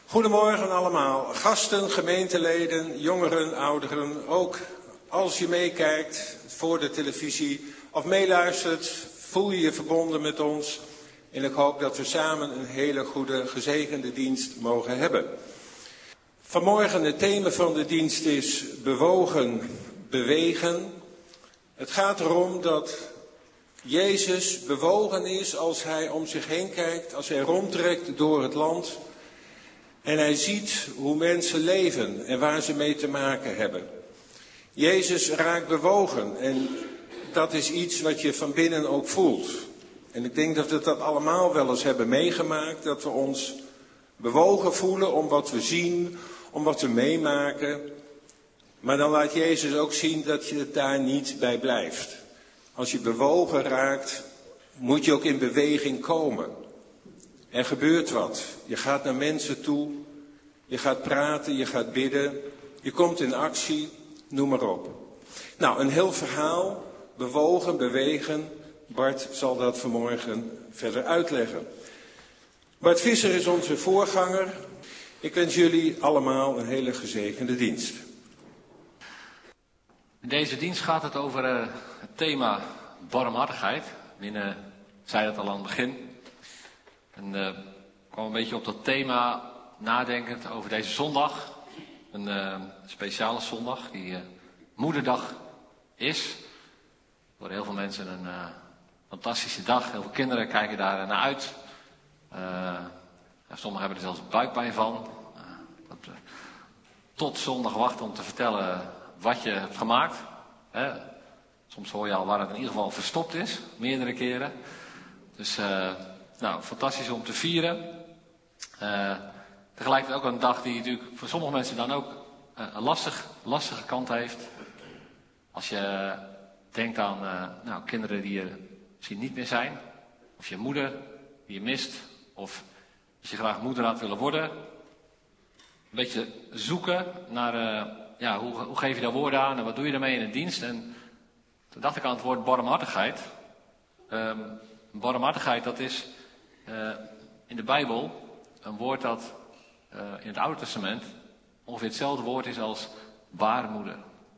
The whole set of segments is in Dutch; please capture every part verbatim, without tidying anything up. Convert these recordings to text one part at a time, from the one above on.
Goedemorgen allemaal, gasten, gemeenteleden, jongeren, ouderen. Ook als je meekijkt voor de televisie of meeluistert, voel je je verbonden met ons. En ik hoop dat we samen een hele goede, gezegende dienst mogen hebben. Vanmorgen het thema van de dienst is bewogen, bewegen. Het gaat erom dat Jezus bewogen is als hij om zich heen kijkt, als hij rondtrekt door het land. En hij ziet hoe mensen leven en waar ze mee te maken hebben. Jezus raakt bewogen en dat is iets wat je van binnen ook voelt. En ik denk dat we dat allemaal wel eens hebben meegemaakt, dat we ons bewogen voelen om wat we zien, om wat we meemaken. Maar dan laat Jezus ook zien dat je het daar niet bij blijft. Als je bewogen raakt, moet je ook in beweging komen. Er gebeurt wat. Je gaat naar mensen toe, je gaat praten, je gaat bidden, je komt in actie, noem maar op. Nou, een heel verhaal, bewogen, bewegen. Bart zal dat vanmorgen verder uitleggen. Bart Visser is onze voorganger. Ik wens jullie allemaal een hele gezegende dienst. In deze dienst gaat het over uh, het thema barmhartigheid. Minne zei dat al aan het begin. En uh, kwam een beetje op dat thema nadenkend over deze zondag. Een uh, speciale zondag die uh, moederdag is. Voor heel veel mensen een uh, fantastische dag. Heel veel kinderen kijken daar naar uit. Uh, sommigen hebben er zelfs buikpijn van. Uh, dat, uh, tot zondag wachten om te vertellen wat je hebt gemaakt. Hè? Soms hoor je al waar het in ieder geval verstopt is. Meerdere keren. Dus uh, nou, fantastisch om te vieren. Uh, tegelijkertijd ook een dag die natuurlijk voor sommige mensen dan ook uh, een lastig, lastige kant heeft. Als je denkt aan uh, nou, kinderen die er misschien niet meer zijn. Of je moeder die je mist. Of als je graag moeder had willen worden. Een beetje zoeken naar uh, ja, hoe, hoe geef je daar woorden aan en wat doe je daarmee in een dienst. En toen dacht ik aan het woord barmhartigheid. Um, barmhartigheid, dat is uh, in de Bijbel een woord dat uh, in het Oude Testament ongeveer hetzelfde woord is als baarmoeder.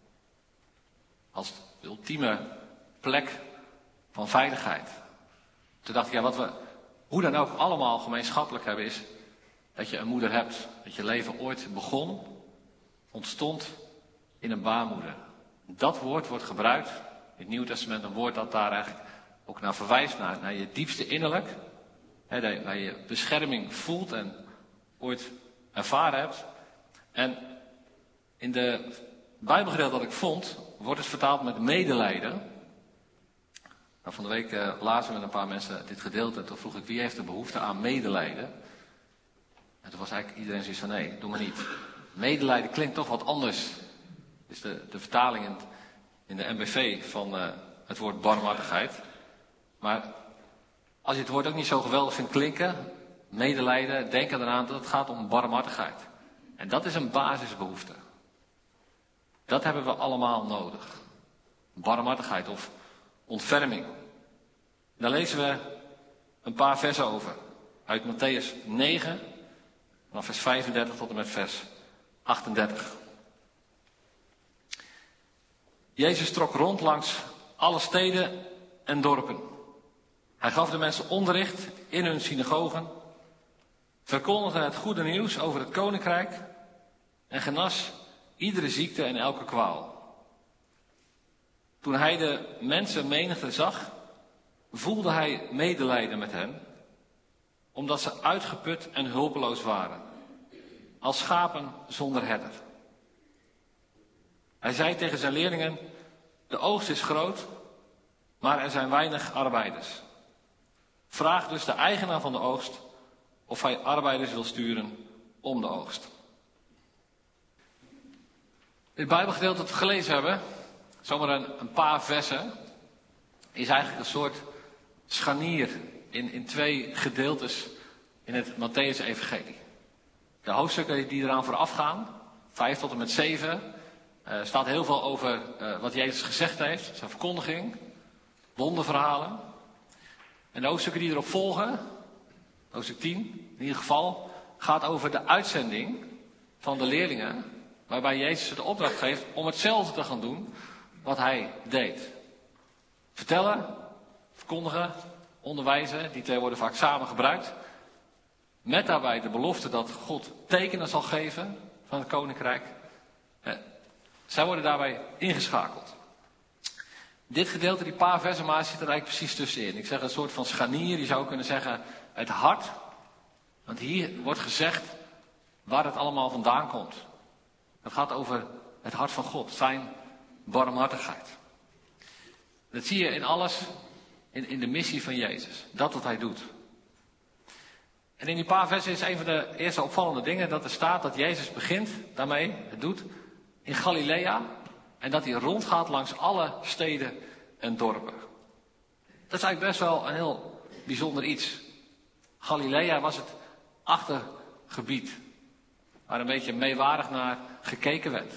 Als de ultieme plek van veiligheid. Toen dacht ik, ja, wat we hoe dan ook allemaal gemeenschappelijk hebben is dat je een moeder hebt. Dat je leven ooit begon, ontstond in een baarmoeder. Dat woord wordt gebruikt in het Nieuwe Testament, een woord dat daar eigenlijk ook naar verwijst, naar, naar je diepste innerlijk. Hè, waar je bescherming voelt en ooit ervaren hebt. En in de Bijbelgedeelte dat ik vond, wordt het vertaald met medelijden. Nou, van de week uh, lazen we met een paar mensen dit gedeelte en toen vroeg ik wie heeft de behoefte aan medelijden. En toen was eigenlijk iedereen zoiets van nee, doe maar niet. Medelijden klinkt toch wat anders. Is de, de vertaling in, in de M B V van uh, het woord barmhartigheid. Maar als je het woord ook niet zo geweldig vindt klinken, medelijden, denk eraan dat het gaat om barmhartigheid. En dat is een basisbehoefte. Dat hebben we allemaal nodig. Barmhartigheid of ontferming. Daar lezen we een paar versen over. Uit Mattheüs negen, vanaf vers vijfendertig tot en met vers achtendertig. Jezus trok rond langs alle steden en dorpen. Hij gaf de mensen onderricht in hun synagogen, verkondigde het goede nieuws over het koninkrijk en genas iedere ziekte en elke kwaal. Toen hij de mensenmenigte zag, voelde hij medelijden met hen, omdat ze uitgeput en hulpeloos waren, als schapen zonder herder. Hij zei tegen zijn leerlingen, de oogst is groot, maar er zijn weinig arbeiders. Vraag dus de eigenaar van de oogst of hij arbeiders wil sturen om de oogst. Dit Bijbelgedeelte dat we gelezen hebben, zomaar een, een paar versen, is eigenlijk een soort scharnier in, in twee gedeeltes in het Mattheüs-evangelie. De hoofdstukken die eraan vooraf gaan, vijf tot en met zeven, uh, staat heel veel over uh, wat Jezus gezegd heeft, zijn verkondiging, wonderverhalen. En de hoofdstukken die erop volgen, hoofdstuk tien, in ieder geval, gaat over de uitzending van de leerlingen, waarbij Jezus de opdracht geeft om hetzelfde te gaan doen wat hij deed. Vertellen, verkondigen, onderwijzen, die twee worden vaak samen gebruikt. Met daarbij de belofte dat God tekenen zal geven van het koninkrijk. Eh, zij worden daarbij ingeschakeld. Dit gedeelte, die paar versen maar, zit er eigenlijk precies tussenin. Ik zeg een soort van scharnier, je zou kunnen zeggen het hart. Want hier wordt gezegd waar het allemaal vandaan komt. Het gaat over het hart van God, zijn barmhartigheid. Dat zie je in alles, in, in de missie van Jezus. Dat wat hij doet. En in die paar versen is een van de eerste opvallende dingen dat er staat dat Jezus begint daarmee, het doet, in Galilea. En dat hij rondgaat langs alle steden en dorpen. Dat is eigenlijk best wel een heel bijzonder iets. Galilea was het achtergebied. Waar een beetje meewarig naar gekeken werd.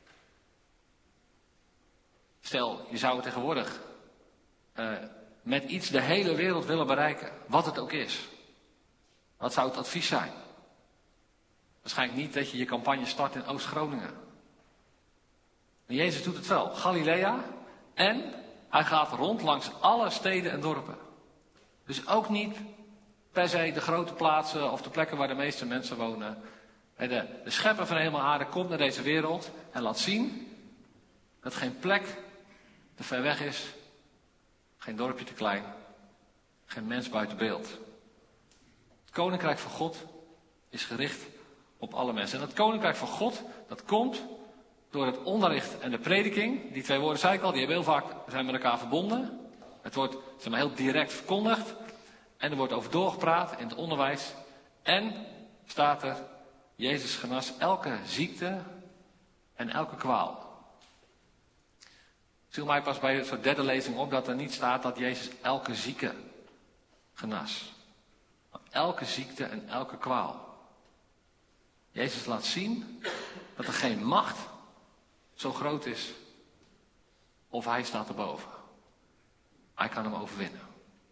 Stel, je zou tegenwoordig uh, met iets de hele wereld willen bereiken. Wat het ook is. Wat zou het advies zijn? Waarschijnlijk niet dat je je campagne start in Oost-Groningen. Maar Jezus doet het wel. Galilea. En hij gaat rond langs alle steden en dorpen. Dus ook niet per se de grote plaatsen of de plekken waar de meeste mensen wonen. De, de schepper van de hemel en aarde komt naar deze wereld en laat zien dat geen plek te ver weg is. Geen dorpje te klein. Geen mens buiten beeld. Het koninkrijk van God is gericht op alle mensen. En het koninkrijk van God, dat komt door het onderricht en de prediking. Die twee woorden zei ik al, die hebben heel vaak zijn met elkaar verbonden. Het wordt zeg maar, heel direct verkondigd. En er wordt over doorgepraat in het onderwijs. En staat er, Jezus genas elke ziekte en elke kwaal. Het viel mij pas bij zo'n derde lezing op dat er niet staat dat Jezus elke zieke genas. Maar elke ziekte en elke kwaal. Jezus laat zien dat er geen macht zo groot is of hij staat erboven. Hij kan hem overwinnen.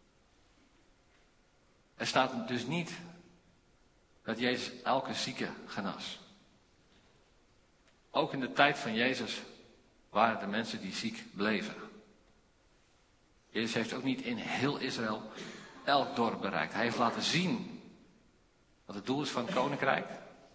Er staat dus niet dat Jezus elke zieke genas. Ook in de tijd van Jezus waren er mensen die ziek bleven. Jezus heeft ook niet in heel Israël elk dorp bereikt. Hij heeft laten zien wat het doel is van het koninkrijk.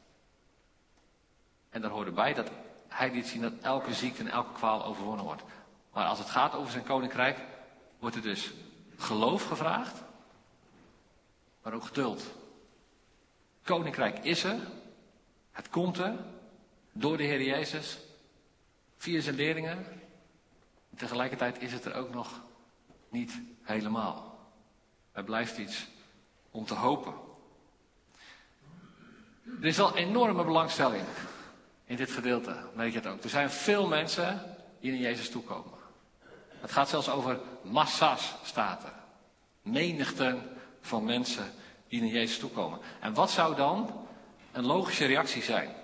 En daar hoort erbij dat hij liet zien dat elke ziekte en elke kwaal overwonnen wordt. Maar als het gaat over zijn koninkrijk, wordt er dus geloof gevraagd, maar ook geduld. Koninkrijk is er, het komt er, door de Heer Jezus, via zijn leerlingen. En tegelijkertijd is het er ook nog niet helemaal. Er blijft iets om te hopen. Er is wel enorme belangstelling in dit gedeelte, weet je het ook. Er zijn veel mensen die naar Jezus toekomen. Het gaat zelfs over massa's, staat er. Menigten van mensen die naar Jezus toekomen. En wat zou dan een logische reactie zijn?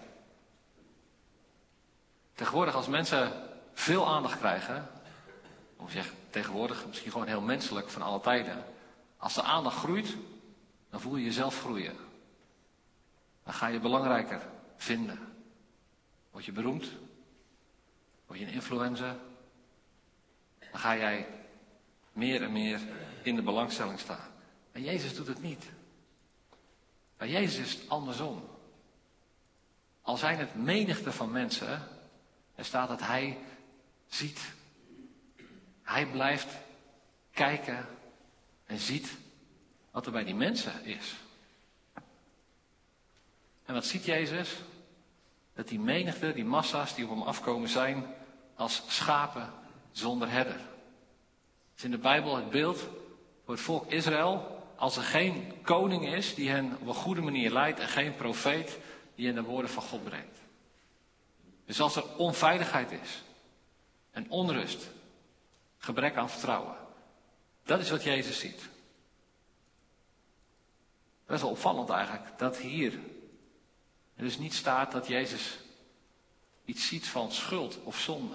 Tegenwoordig als mensen veel aandacht krijgen, of zeg tegenwoordig misschien gewoon heel menselijk van alle tijden. Als de aandacht groeit, dan voel je jezelf groeien. Dan ga je belangrijker vinden. Word je beroemd? Word je een influencer? Dan ga jij meer en meer in de belangstelling staan. Maar Jezus doet het niet. Bij Jezus is het andersom. Al zijn het menigte van mensen, er staat dat hij ziet. Hij blijft kijken en ziet wat er bij die mensen is. En wat ziet Jezus? Dat die menigte, die massa's die op hem afkomen zijn als schapen zonder herder. Het is in de Bijbel het beeld voor het volk Israël. Als er geen koning is die hen op een goede manier leidt en geen profeet die hen de woorden van God brengt. Dus als er onveiligheid is en onrust, gebrek aan vertrouwen. Dat is wat Jezus ziet. Dat is wel opvallend eigenlijk, dat hier er dus niet staat dat Jezus iets ziet van schuld of zonde.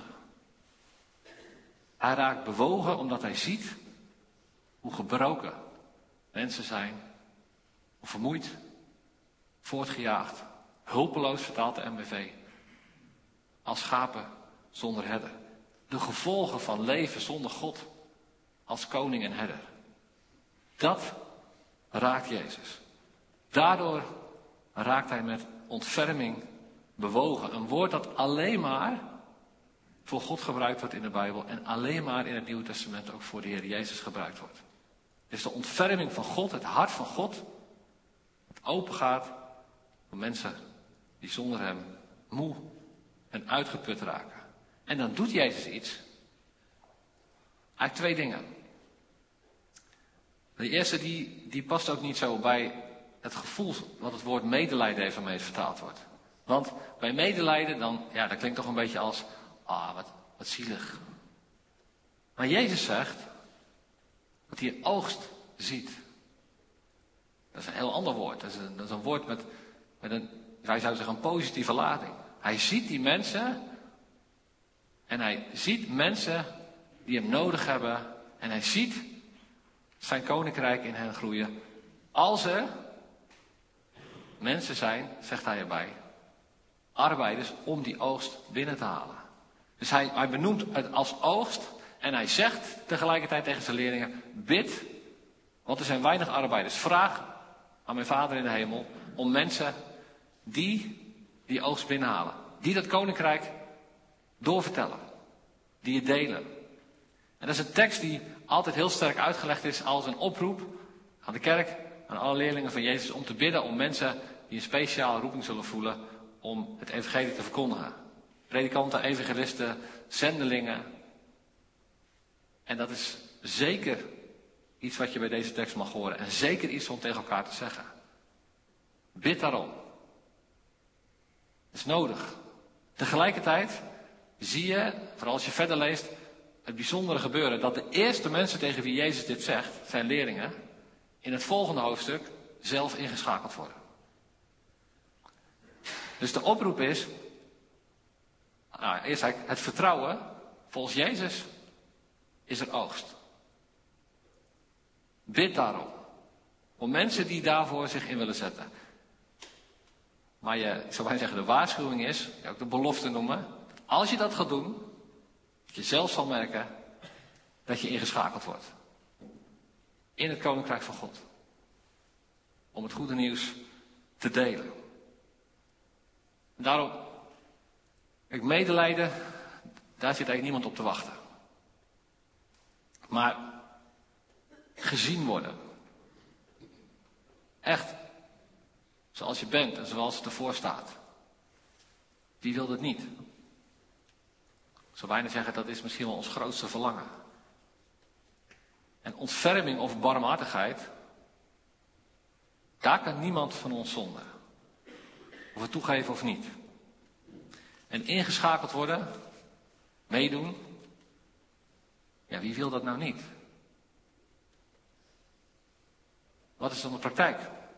Hij raakt bewogen omdat hij ziet hoe gebroken mensen zijn, of vermoeid, voortgejaagd, hulpeloos vertaalt de M B V. Als schapen zonder herder. De gevolgen van leven zonder God als koning en herder. Dat raakt Jezus. Daardoor raakt hij met ontferming bewogen. Een woord dat alleen maar voor God gebruikt wordt in de Bijbel en alleen maar in het Nieuwe Testament ook voor de Heer Jezus gebruikt wordt. Dus de ontferming van God, het hart van God, het open gaat voor mensen die zonder hem moe en uitgeput raken. En dan doet Jezus iets. Eigenlijk twee dingen. De eerste die, die past ook niet zo bij het gevoel wat het woord medelijden even mee vertaald wordt. Want bij medelijden, dan, ja, dat klinkt toch een beetje als, ah, wat, wat zielig. Maar Jezus zegt dat hij een oogst ziet. Dat is een heel ander woord. Dat is een, dat is een woord met, met een, wij zouden zeggen, een positieve lading. Hij ziet die mensen en hij ziet mensen die hem nodig hebben. En hij ziet zijn koninkrijk in hen groeien. Als er mensen zijn, zegt hij erbij, arbeiders om die oogst binnen te halen. Dus hij, hij benoemt het als oogst en hij zegt tegelijkertijd tegen zijn leerlingen, bid, want er zijn weinig arbeiders. Vraag aan mijn Vader in de hemel om mensen die die oogst binnenhalen. Die dat koninkrijk doorvertellen. Die het delen. En dat is een tekst die altijd heel sterk uitgelegd is als een oproep aan de kerk, aan alle leerlingen van Jezus, om te bidden om mensen die een speciale roeping zullen voelen om het evangelie te verkondigen. Predikanten, evangelisten, zendelingen. En dat is zeker iets wat je bij deze tekst mag horen. En zeker iets om tegen elkaar te zeggen. Bid daarom. Dat is nodig. Tegelijkertijd zie je, vooral als je verder leest, het bijzondere gebeuren. Dat de eerste mensen tegen wie Jezus dit zegt, zijn leerlingen, in het volgende hoofdstuk zelf ingeschakeld worden. Dus de oproep is, nou, eerst eigenlijk het vertrouwen, volgens Jezus is er oogst. Bid daarom. Om mensen die daarvoor zich in willen zetten. Maar je, ik zou bijna zeggen, de waarschuwing is, je ook de belofte noemen, dat als je dat gaat doen, dat je zelf zal merken dat je ingeschakeld wordt. In het koninkrijk van God. Om het goede nieuws te delen. En daarom, ik medelijden, daar zit eigenlijk niemand op te wachten. Maar gezien worden. Echt. Zoals je bent en zoals het ervoor staat. Wie wil dat niet? Ik zou bijna zeggen, dat is misschien wel ons grootste verlangen. En ontferming of barmhartigheid, daar kan niemand van ons zonder. Of we toegeven of niet. En ingeschakeld worden, meedoen, ja, wie wil dat nou niet? Wat is dan de praktijk?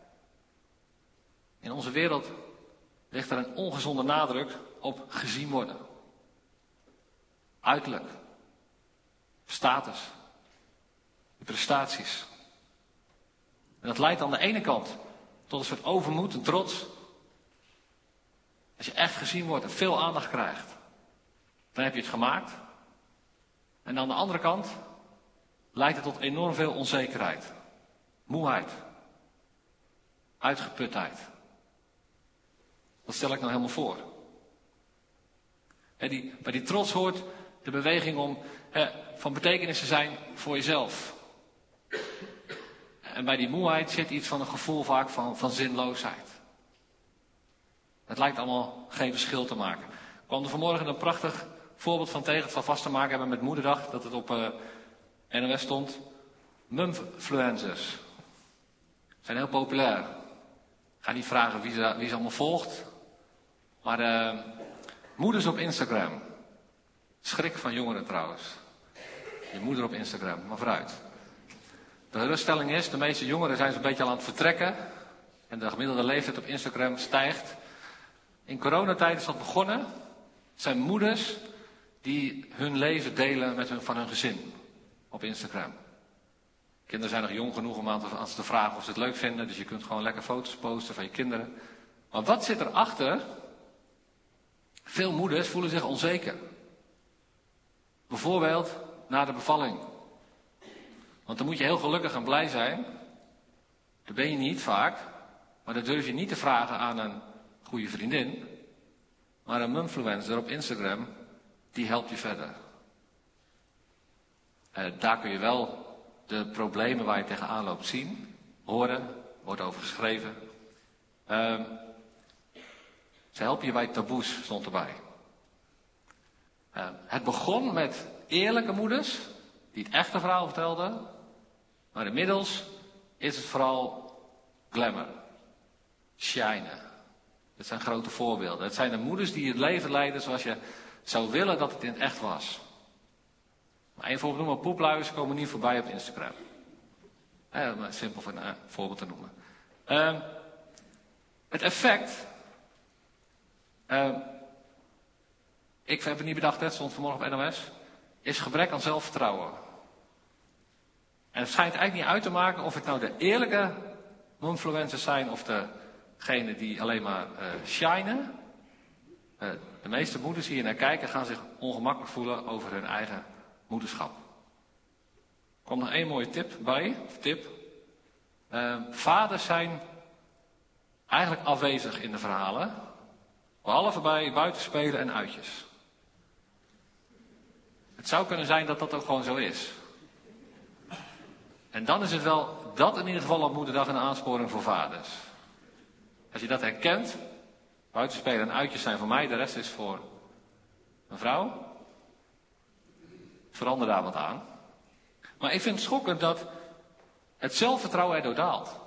In onze wereld ligt er een ongezonde nadruk op gezien worden. Uiterlijk. Status. Prestaties. En dat leidt aan de ene kant tot een soort overmoed en trots. Als je echt gezien wordt en veel aandacht krijgt, dan heb je het gemaakt. En aan de andere kant leidt het tot enorm veel onzekerheid. Moeheid. Uitgeputheid. Dat stel ik nou helemaal voor. He, die, bij die trots hoort de beweging om he, van betekenis te zijn voor jezelf. En bij die moeheid zit iets van een gevoel vaak van, van zinloosheid. Het lijkt allemaal geen verschil te maken. Ik kwam er vanmorgen een prachtig voorbeeld van tegen. Het zal vast te maken hebben met Moederdag, dat het op uh, N O S stond. Mumfluencers. Zijn heel populair. Ik ga niet vragen wie ze, wie ze allemaal volgt. Maar uh, moeders op Instagram. Schrik van jongeren trouwens. Je moeder op Instagram, maar vooruit. De geruststelling is, de meeste jongeren zijn zo'n beetje al aan het vertrekken. En de gemiddelde leeftijd op Instagram stijgt. In coronatijd is dat begonnen. Het zijn moeders die hun leven delen met hun, van hun gezin op Instagram. Kinderen zijn nog jong genoeg om aan, te, aan ze te vragen of ze het leuk vinden. Dus je kunt gewoon lekker foto's posten van je kinderen. Maar wat zit erachter? Veel moeders voelen zich onzeker. Bijvoorbeeld na de bevalling. Want dan moet je heel gelukkig en blij zijn. Dat ben je niet vaak. Maar dat durf je niet te vragen aan een goede vriendin. Maar een mumfluencer op Instagram, die helpt je verder. Uh, daar kun je wel de problemen waar je tegenaan loopt zien, horen, wordt over geschreven. Uh, ze helpen je bij taboes, stond erbij. Uh, het begon met eerlijke moeders, die het echte verhaal vertelden. Maar inmiddels is het vooral glamour, shinen. Dat zijn grote voorbeelden. Het zijn de moeders die het leven leiden zoals je zou willen dat het in het echt was. Maar één voorbeeld noemen, poepluiers komen niet voorbij op Instagram. Eh, om een simpel voor een voorbeeld te noemen. Uh, het effect. Uh, ik heb het niet bedacht, het stond vanmorgen op N O S. Is gebrek aan zelfvertrouwen. En het schijnt eigenlijk niet uit te maken of het nou de eerlijke influencers zijn of degene die alleen maar uh, shinen. Uh, de meeste moeders die hier naar kijken gaan zich ongemakkelijk voelen over hun eigen moederschap. Er komt nog één mooie tip bij. Of tip. Uh, vaders zijn eigenlijk afwezig in de verhalen. Behalve bij buitenspelen en uitjes. Het zou kunnen zijn dat dat ook gewoon zo is. En dan is het wel dat in ieder geval op moederdag een aansporing voor vaders. Als je dat herkent, buitenspelen en uitjes zijn voor mij, de rest is voor een vrouw. Verander daar wat aan. Maar ik vind het schokkend dat het zelfvertrouwen erdoor daalt.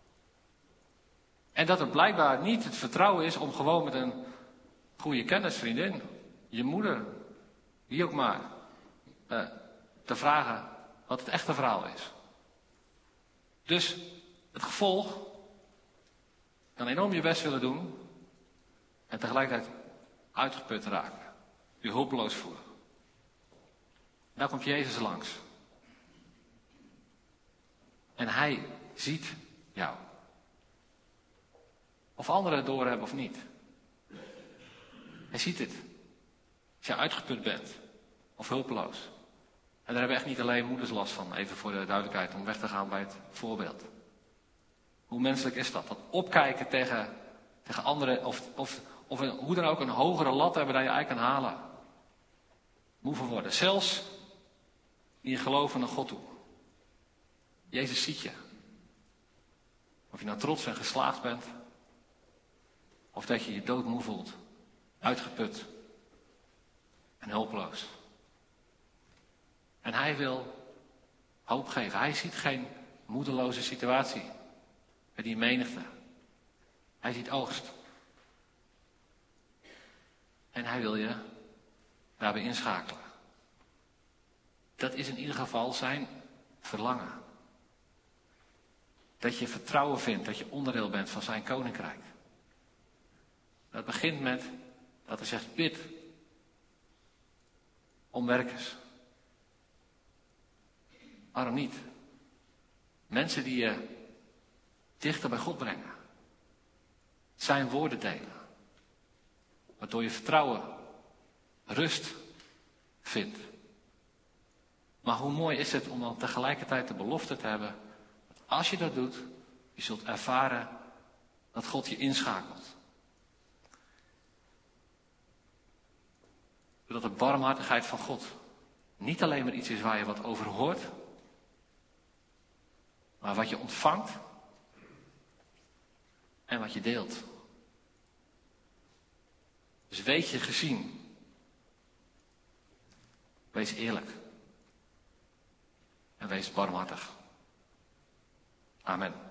En dat het blijkbaar niet het vertrouwen is om gewoon met een goede kennisvriendin, je moeder, wie ook maar, uh, te vragen wat het echte verhaal is. Dus het gevolg, kan enorm je best willen doen en tegelijkertijd uitgeput raken. Je hulpeloos voelen. Daar komt Jezus langs. En hij ziet jou. Of anderen het doorhebben of niet. Hij ziet het. Als je uitgeput bent. Of hulpeloos. En daar hebben echt niet alleen moeders last van. Even voor de duidelijkheid om weg te gaan bij het voorbeeld. Hoe menselijk is dat? Dat opkijken tegen, tegen anderen. Of, of, of een, hoe dan ook een hogere lat hebben dan je eigenlijk kan halen. Moe van worden. Zelfs in je geloven naar God toe. Jezus ziet je. Of je nou trots en geslaagd bent. Of dat je je doodmoe voelt. Uitgeput. En hulpeloos. En hij wil hoop geven. Hij ziet geen moedeloze situatie. Met die menigte. Hij ziet oogst. En hij wil je daarbij inschakelen. Dat is in ieder geval zijn verlangen. Dat je vertrouwen vindt, dat je onderdeel bent van zijn koninkrijk. Dat begint met dat hij zegt, bid om werkers. Waarom niet? Mensen die je dichter bij God brengen. Zijn woorden delen. Waardoor je vertrouwen, rust vindt. Maar hoe mooi is het om dan tegelijkertijd de belofte te hebben. Dat als je dat doet, je zult ervaren dat God je inschakelt. Dat de barmhartigheid van God niet alleen maar iets is waar je wat over hoort. Maar wat je ontvangt. En wat je deelt. Dus weet je gezien. Wees eerlijk. En wees barmhartig. Amen.